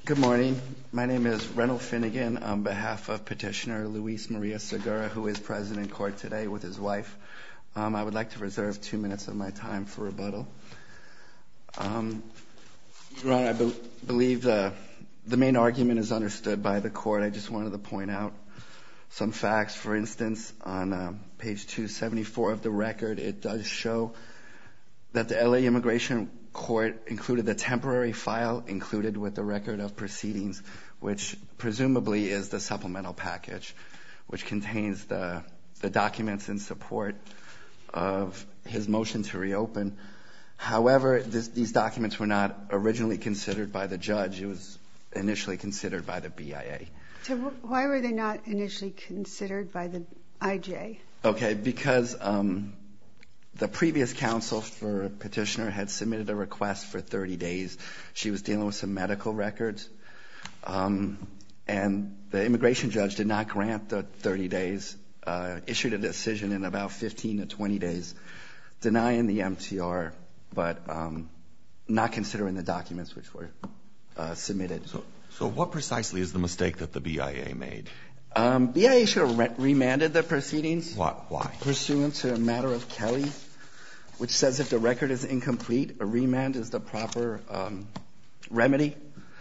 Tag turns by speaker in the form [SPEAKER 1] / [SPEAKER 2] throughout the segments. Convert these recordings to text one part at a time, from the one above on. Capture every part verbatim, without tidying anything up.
[SPEAKER 1] Good morning. My name is Reynold Finnegan on behalf of Petitioner Luis Maria Segura, who is present in court today with his wife. Um, I would like to reserve two minutes of my time for rebuttal. Um, Your Honor, I be- believe the, the main argument is understood by the court. I just wanted to point out some facts. For instance, on uh, page two seventy-four of the record, it does show that the L A Immigration Court included the temporary file included with the record of proceedings, which presumably is the supplemental package, which contains the, the documents in support of his motion to reopen. However, this, these documents were not originally considered by the judge. It was initially considered by the B I A.
[SPEAKER 2] So why were they not initially considered by the I J? Okay,
[SPEAKER 1] because um, the previous counsel for Petitioner had submitted a request for thirty days. She was dealing with some medical records. Um, and the immigration judge did not grant the thirty days, uh, issued a decision in about fifteen to twenty days, denying the M T R, but um, not considering the documents which were uh, submitted.
[SPEAKER 3] So, so what precisely is the mistake that the B I A made?
[SPEAKER 1] Um, B I A should have re- remanded the proceedings.
[SPEAKER 3] Why? Why?
[SPEAKER 1] Pursuant to a matter of Kelly, which says if the record is incomplete, a remand is the proper um, remedy,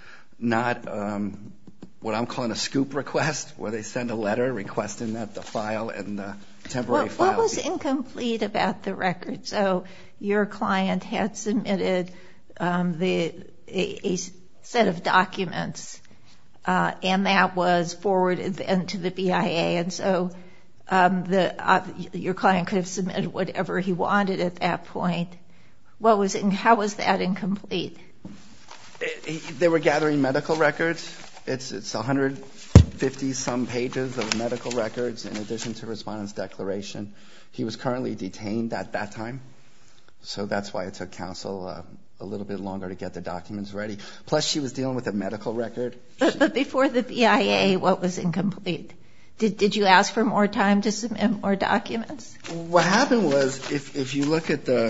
[SPEAKER 1] not um, what I'm calling a scoop request, where they send a letter requesting that the file and the temporary
[SPEAKER 4] what,
[SPEAKER 1] file.
[SPEAKER 4] What was incomplete about the record? So your client had submitted um, the a, a set of documents, uh, and that was forwarded then to the B I A, and so Um, the, uh, your client could have submitted whatever he wanted at that point. What was in, how was that incomplete?
[SPEAKER 1] It, it, they were gathering medical records. It's it's one hundred fifty some pages of medical records in addition to respondent's declaration. He was currently detained at that time, so that's why it took counsel uh, a little bit longer to get the documents ready. Plus, she was dealing with a medical record.
[SPEAKER 4] But,
[SPEAKER 1] she,
[SPEAKER 4] but before the B I A, what was incomplete? Did, did you ask for more time to submit more documents?
[SPEAKER 1] What happened was, if, if you look at the,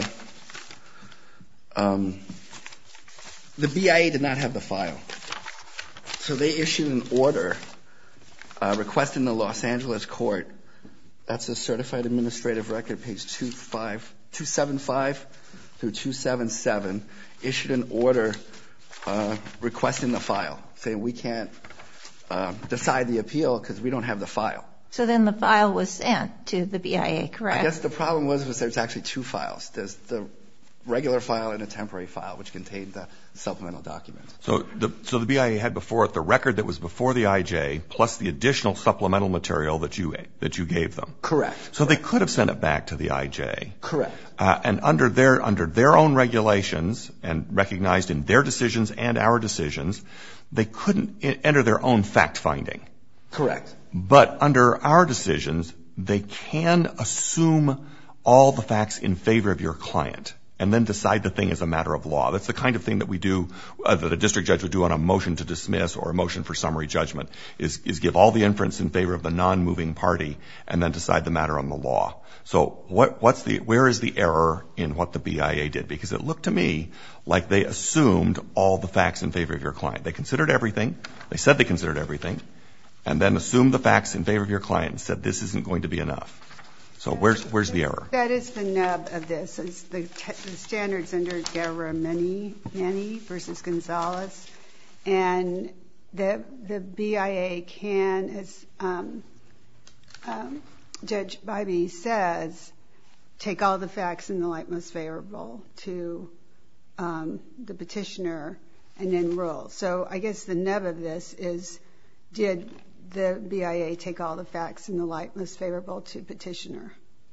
[SPEAKER 1] um, the B I A did not have the file. So they issued an order uh, requesting the Los Angeles court, that's a certified administrative record, page two seventy-five through two seventy-seven, issued an order uh, requesting the file, saying we can't Uh, decide the appeal because we don't have the file.
[SPEAKER 4] So then the file was sent to the B I A, correct?
[SPEAKER 1] I guess the problem was, was there's actually two files. There's the regular file and a temporary file, which contained the supplemental documents.
[SPEAKER 3] So the, so the B I A had before it the record that was before the I J plus the additional supplemental material that you that you gave them.
[SPEAKER 1] Correct.
[SPEAKER 3] So they could have sent it back to the I J.
[SPEAKER 1] Correct.
[SPEAKER 3] Uh, and under their under their own regulations and recognized in their decisions and our decisions, they couldn't enter their own fact-finding.
[SPEAKER 1] Correct.
[SPEAKER 3] But under our decisions, they can assume all the facts in favor of your client and then decide the thing as a matter of law. That's the kind of thing that we do, uh, that a district judge would do on a motion to dismiss or a motion for summary judgment, is, is give all the inference in favor of the non-moving party and then decide the matter on the law. So what, what's the, where is the error in what the B I A did? Because it looked to me like they assumed all the facts in favor of your client. They considered everything. They said they considered everything, and then assumed the facts in favor of your client and said this isn't going to be enough. So where's where's the error?
[SPEAKER 2] That is the nub of this. It's the, the standards under Garamini versus Gonzalez, and the the B I A can, as um, um, Judge Bybee says, take all the facts in the light most favorable to um, the petitioner and then rule. So I guess the nub of this is, did the B I A take all the facts in the light most favorable to petitioner?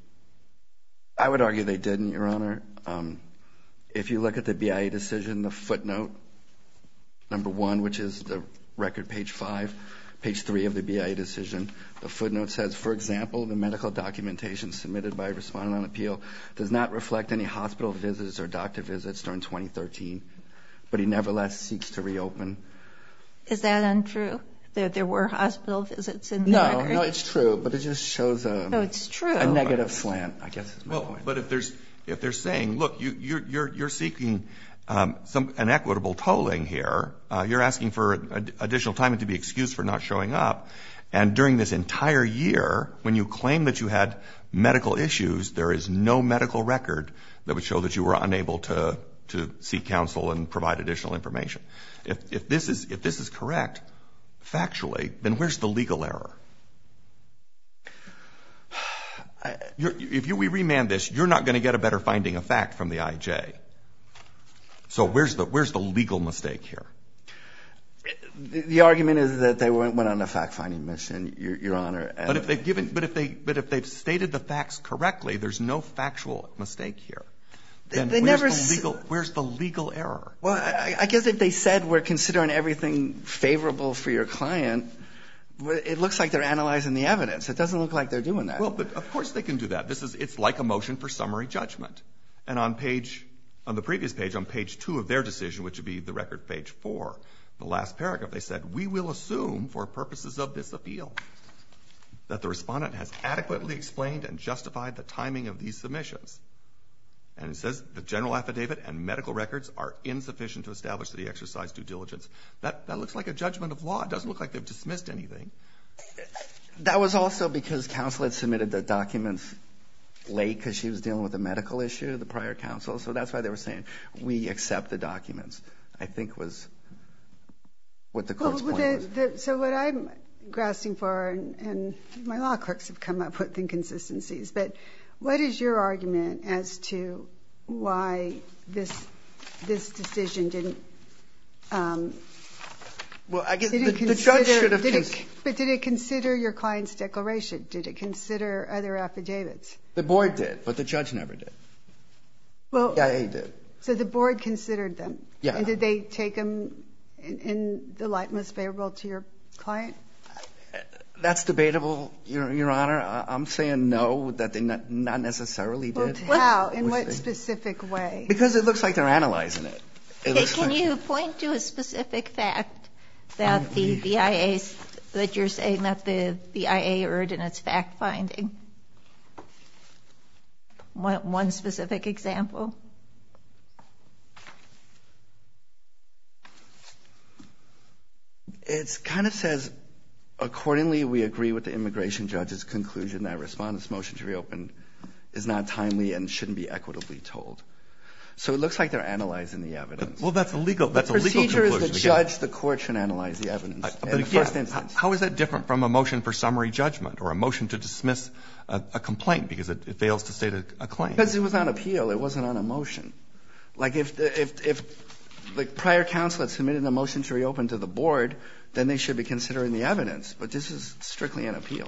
[SPEAKER 1] I would argue they didn't, Your Honor. Um, if you look at the B I A decision, the footnote number one, which is the record page five, page three of the B I A decision, the footnote says, for example, the medical documentation submitted by a respondent on appeal does not reflect any hospital visits or doctor visits during twenty thirteen, but he nevertheless seeks to reopen.
[SPEAKER 4] Is that untrue? There, there were hospital visits in the
[SPEAKER 1] no,
[SPEAKER 4] record?
[SPEAKER 1] No, it's true, but it just shows a,
[SPEAKER 4] so it's true.
[SPEAKER 1] a negative slant, I guess is my
[SPEAKER 3] well,
[SPEAKER 1] point.
[SPEAKER 3] But if there's if they're saying, look, you, you're, you're, you're seeking um, some an equitable tolling here. Uh, you're asking for ad- additional time and to be excused for not showing up. And during this entire year, when you claim that you had medical issues, there is no medical record that would show that you were unable to to seek counsel and provide additional information. If, if this is if this is correct, factually, then where's the legal error? You're, if you, we remand this, you're not going to get a better finding of fact from the I J. So where's the where's the legal mistake here?
[SPEAKER 1] The, the argument is that they went, went on a fact-finding mission, Your, Your Honor. And
[SPEAKER 3] but if they've given, but if they, but if they've stated the facts correctly, there's no factual mistake here. Then
[SPEAKER 1] they
[SPEAKER 3] where's
[SPEAKER 1] never
[SPEAKER 3] the legal where's the legal error?
[SPEAKER 1] Well, I, I guess if they said we're considering everything favorable for your client, it looks like they're analyzing the evidence. It doesn't look like they're doing that.
[SPEAKER 3] Well, but of course they can do that. This is it's like a motion for summary judgment. And on page on the previous page, on page two of their decision, which would be the record page four, the last paragraph, they said, we will assume for purposes of this appeal that the respondent has adequately explained and justified the timing of these submissions. And it says the general affidavit and medical records are insufficient to establish that he exercised due diligence. That, that looks like a judgment of law. It doesn't look like they've dismissed anything.
[SPEAKER 1] That was also because counsel had submitted the documents late because she was dealing with a medical issue, the prior counsel. So that's why they were saying, we accept the documents, I think was what the court's
[SPEAKER 2] well,
[SPEAKER 1] point
[SPEAKER 2] the,
[SPEAKER 1] was.
[SPEAKER 2] The, so what I'm grasping for, and, and my law clerks have come up with inconsistencies, but what is your argument as to why this this decision didn't? Um,
[SPEAKER 1] well, I guess
[SPEAKER 2] did
[SPEAKER 1] the,
[SPEAKER 2] it
[SPEAKER 1] the judge should have.
[SPEAKER 2] Did
[SPEAKER 1] Cons-
[SPEAKER 2] it, but did it consider your client's declaration? Did it consider other affidavits?
[SPEAKER 1] The board did, but the judge never did.
[SPEAKER 2] Well,
[SPEAKER 1] yeah, he did.
[SPEAKER 2] So the board considered them.
[SPEAKER 1] Yeah.
[SPEAKER 2] And did they take them in, in the light most favorable to your client?
[SPEAKER 1] That's debatable, Your, Your Honor. I'm saying no, that they not, not necessarily did.
[SPEAKER 2] Well, how? In
[SPEAKER 1] what
[SPEAKER 2] what specific way?
[SPEAKER 1] Because it looks like they're analyzing it. it
[SPEAKER 4] Okay, can
[SPEAKER 1] like
[SPEAKER 4] you point to a specific fact that the B I A, that you're saying that the B I A erred in its fact-finding? One, one specific example?
[SPEAKER 1] It kind of says, accordingly, we agree with the immigration judge's conclusion that respondent's motion to reopen is not timely and shouldn't be equitably told. So it looks like they're analyzing the evidence.
[SPEAKER 3] Well, that's a legal, that's a legal conclusion.
[SPEAKER 1] The procedure is the judge, the court should analyze the evidence.
[SPEAKER 3] Uh, but
[SPEAKER 1] in the
[SPEAKER 3] again,
[SPEAKER 1] first instance.
[SPEAKER 3] how is that different from a motion for summary judgment or a motion to dismiss a, a complaint because it, it fails to state a, a claim?
[SPEAKER 1] Because it was on appeal. It wasn't on a motion. Like if the, if if the prior counsel had submitted a motion to reopen to the board, then they should be considering the evidence. But this is strictly an appeal.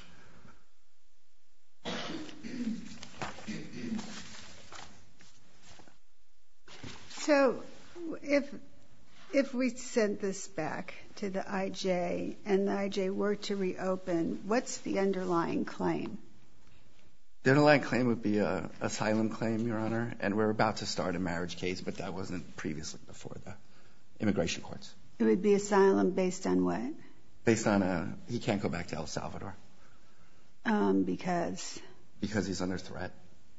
[SPEAKER 2] So if if we sent this back to the I J and the I J were to reopen, what's the underlying claim?
[SPEAKER 1] The underlying claim would be an asylum claim, Your Honor, and we're about to start a marriage case, but that wasn't previously before the immigration courts.
[SPEAKER 2] It would be asylum based on what?
[SPEAKER 1] Based on a, he can't go back to El Salvador.
[SPEAKER 2] Um, because?
[SPEAKER 1] Because he's under threat.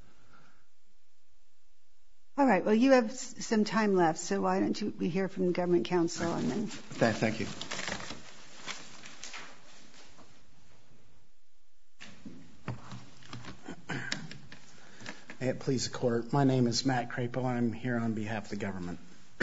[SPEAKER 2] All right. Well, you have s- some time left, so why don't you we hear from the government counsel and then.
[SPEAKER 1] Th- Thank you.
[SPEAKER 5] May it please the court. My name is Matt Crapo. I'm here on behalf of the government.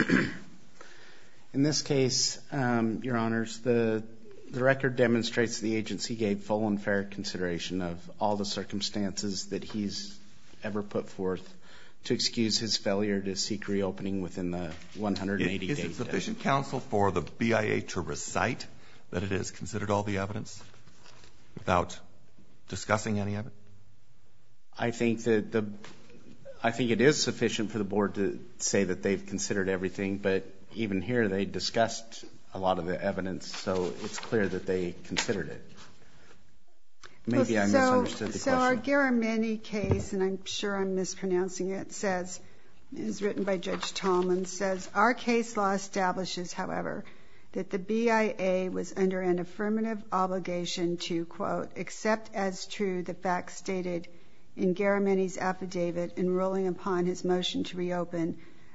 [SPEAKER 5] In this case, um, Your Honors, the the record demonstrates the agency gave full and fair consideration of all the circumstances that he's ever put forth to excuse his failure to seek reopening within the one hundred eighty days.
[SPEAKER 3] Is it sufficient counsel for the B I A to recite that it has considered all the evidence without discussing any of it?
[SPEAKER 5] I think that the, I think it is sufficient for the board to say that they've considered everything, but even here they discussed a lot of the evidence, so it's clear that they considered it. Maybe
[SPEAKER 2] well,
[SPEAKER 5] I
[SPEAKER 2] so,
[SPEAKER 5] misunderstood the
[SPEAKER 2] so
[SPEAKER 5] question.
[SPEAKER 2] So our Garamini case, and I'm sure I'm mispronouncing it, says, is written by Judge Tallman, says, our case law establishes, however, that the B I A was under an affirmative obligation to, quote, accept as true the facts stated in Garamini's affidavit in ruling upon his motion to reopen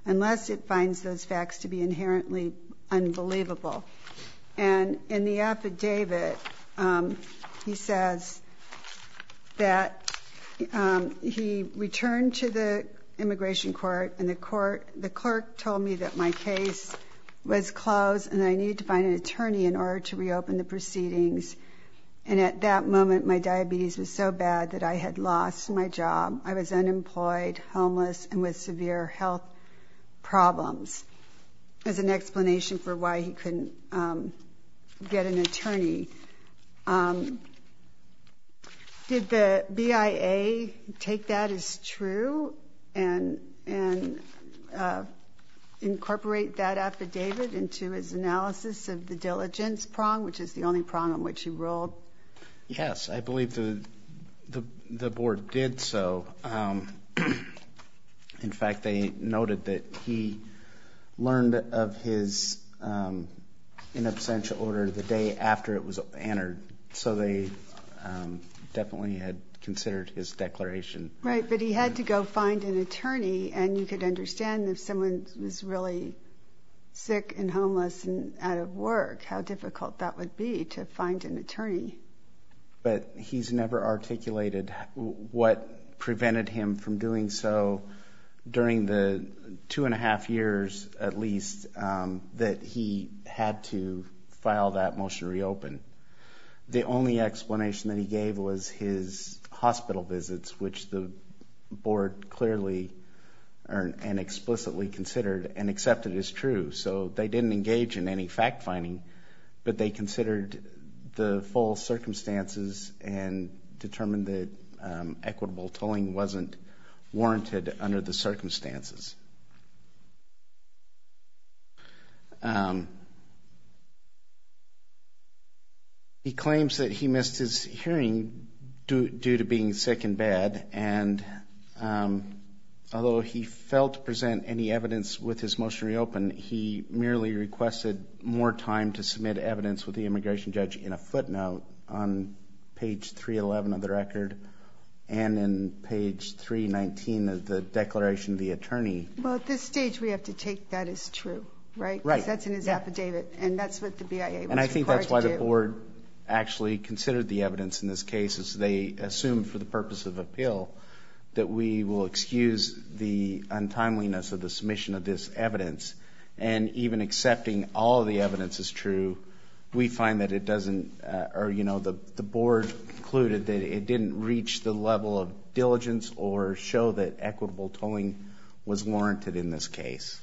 [SPEAKER 2] unless it finds those facts to be inherently unbelievable. And in the affidavit, um, he says that um, he returned to the immigration court, and the court, the clerk told me that my case was closed and I needed to find an attorney in order to reopen the proceedings. And at that moment, my diabetes was so bad that I had lost my job. I was unemployed, homeless, and with severe health problems. As an explanation for why he couldn't um, get an attorney. Um, did the B I A take that as true and and uh, incorporate that affidavit into his analysis of the diligence prong, which is the only prong on which he ruled?
[SPEAKER 5] Yes, I believe the the, the board did so. Um, in fact, they noted that he learned of his um, in absentia order the day after it was entered, so they um, definitely had considered his declaration.
[SPEAKER 2] Right, but he had to go find an attorney, and you could understand if someone was really sick and homeless and out of work, how difficult that would be to find an attorney.
[SPEAKER 5] But he's never articulated what prevented him from doing so during the two and a half years, at least, um, that he had to file that motion to reopen. The only explanation that he gave was his hospital visits, which the board clearly or, and explicitly considered and accepted as true. So they didn't engage in any fact-finding, but they considered the full circumstances and determined that um, equitable tolling wasn't warranted under the circumstances. Um, he claims that he missed his hearing due, due to being sick in bed, and um, although he failed to present any evidence with his motion to reopen, he merely requested more time to submit evidence with the immigration judge in a footnote on page three eleven of the record and in page three nineteen of the declaration of the attorney.
[SPEAKER 2] Well, at this stage, we have to take that as true, right?
[SPEAKER 5] Right.
[SPEAKER 2] Because that's in his
[SPEAKER 5] Yeah.
[SPEAKER 2] affidavit, and that's what the B I A was required to do.
[SPEAKER 5] And I think that's why the board actually considered the evidence in this case, as they assumed for the purpose of appeal that we will excuse the untimeliness of the submission of this evidence. And even accepting all of the evidence is true, we find that it doesn't, uh, or, you know, the, the board concluded that it didn't reach the level of diligence or show that equitable tolling was warranted in this case.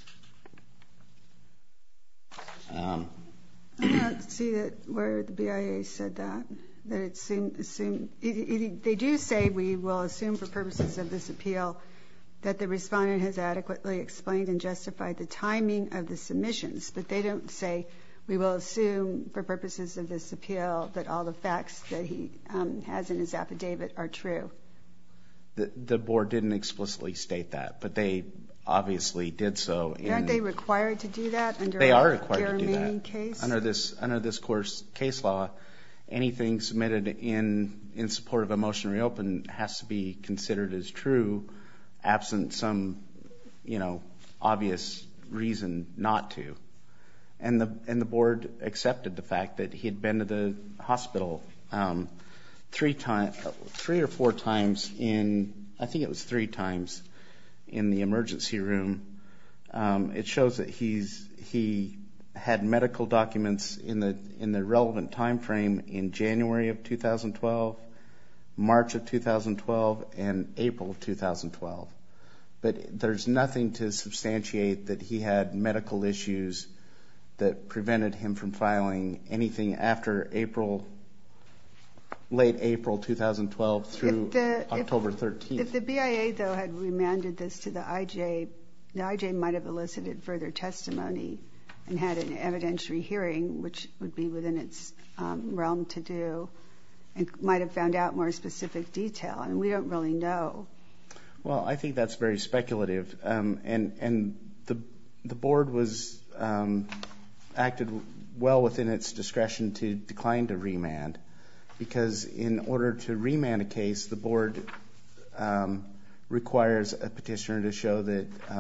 [SPEAKER 5] Um,
[SPEAKER 2] I don't see that where the B I A said that, that it seemed, assumed, it, it, they do say we will assume for purposes of this appeal that the respondent has adequately explained and justified the timing of the submissions, but they don't say we will assume for purposes of this appeal that all the facts that he um, has in his affidavit are true.
[SPEAKER 5] The, the board didn't explicitly state that, but they obviously did so. In,
[SPEAKER 2] Aren't they required to do that under
[SPEAKER 5] they are
[SPEAKER 2] a
[SPEAKER 5] required to do that.
[SPEAKER 2] case?
[SPEAKER 5] Under this under this course case law, anything submitted in in support of a motion to reopen has to be considered as true, absent some, you know, obvious reason not to. And the and the board accepted the fact that he had been to the hospital um, three times, three or four times in, I think it was three times in the emergency room. Um, it shows that he's he had medical documents in the in the relevant time frame in January of two thousand twelve, March of two thousand twelve, and April of two thousand twelve. But there's nothing to substantiate that he had medical issues that prevented him from filing anything after April, late April two thousand twelve through the, October thirteenth.
[SPEAKER 2] If the B I A, though, had remanded this to the I J, the I J might have elicited further testimony and had an evidentiary hearing, which would be within its um, realm to do, and might have found out more specific detail. And we don't really know.
[SPEAKER 5] Well, I think that's very speculative. Um, and and the the board was um, acted well within its discretion to decline to remand, because in order to remand a case, the board um, requires a petitioner to show that um,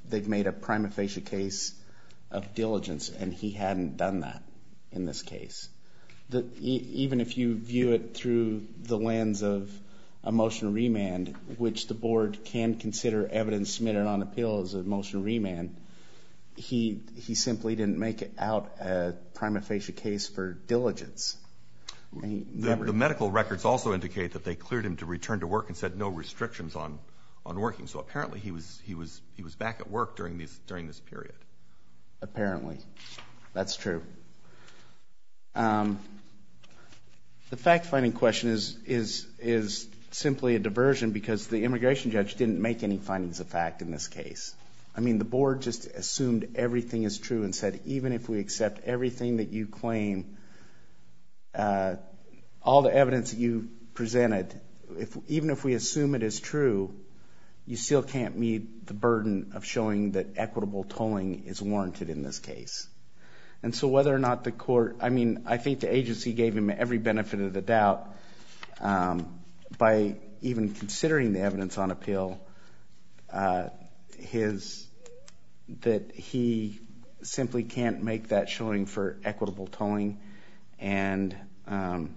[SPEAKER 5] they've made a prima facie case of diligence, and he hadn't done that in this case. The, e- even if you view it through the lens of a motion to remand, which the board can consider evidence submitted on appeal as a motion to remand, he he simply didn't make it out a prima facie case for diligence.
[SPEAKER 3] The, never... the medical records also indicate that they cleared him to return to work and said no restrictions on, on working. So apparently he was he was he was back at work during these during this period.
[SPEAKER 5] Apparently, that's true. Um, the fact-finding question is is is simply a diversion because the immigration judge didn't make any findings of fact in this case. I mean, the board just assumed everything is true and said even if we accept everything that you claim, uh, all the evidence that you presented, if even if we assume it is true, you still can't meet the burden of showing that equitable tolling is warranted in this case. And so whether or not the court, I mean, I think the agency gave him every benefit of the doubt um, by even considering the evidence on appeal, uh, his, that he simply can't make that showing for equitable tolling. And um,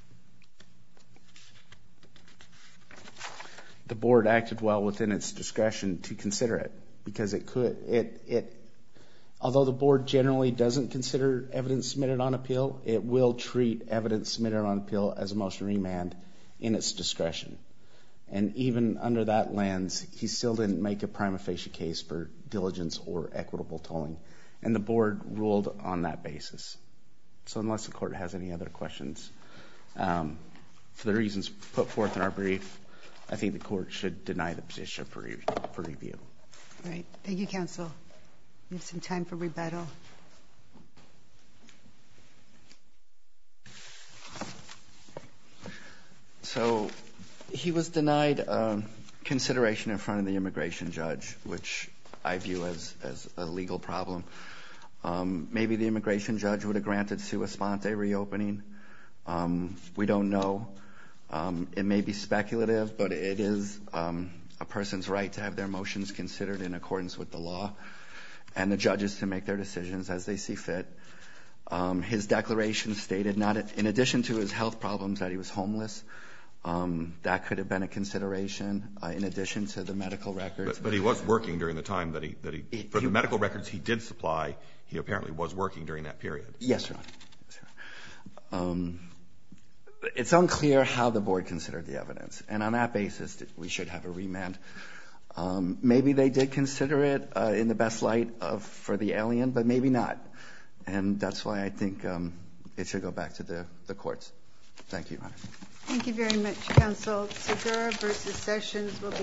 [SPEAKER 5] the board acted well within its discretion to consider it because it could, it, it, although the board generally doesn't consider evidence submitted on appeal, it will treat evidence submitted on appeal as a motion to remand in its discretion. And even under that lens, he still didn't make a prima facie case for diligence or equitable tolling. And the board ruled on that basis. So unless the court has any other questions, um, for the reasons put forth in our brief, I think the court should deny the petition for, re- for review.
[SPEAKER 2] All right. Thank you, counsel. We have some time for rebuttal.
[SPEAKER 1] So he was denied um, consideration in front of the immigration judge, which I view as, as a legal problem. Um, maybe the immigration judge would have granted sua sponte reopening. Um, we don't know. Um, it may be speculative, but it is um, a person's right to have their motions considered in accordance with the law, and the judges to make their decisions as they see fit. Um, his declaration stated, not in addition to his health problems, that he was homeless. Um, that could have been a consideration uh, in addition to the medical records.
[SPEAKER 3] But, but he was working during the time that he, that he,
[SPEAKER 1] he
[SPEAKER 3] for
[SPEAKER 1] he,
[SPEAKER 3] the medical records he did supply, he apparently was working during that period.
[SPEAKER 1] Yes, Your Honor. Yes, Your Honor. Um, it's unclear how the board considered the evidence, and on that basis, we should have a remand. Um, maybe they did consider it uh, in the best light of, for the alien, but maybe not. And that's why I think um, it should go back to the, the courts. Thank you, Your Honor.
[SPEAKER 2] Thank you very much, counsel. Segura versus Sessions will be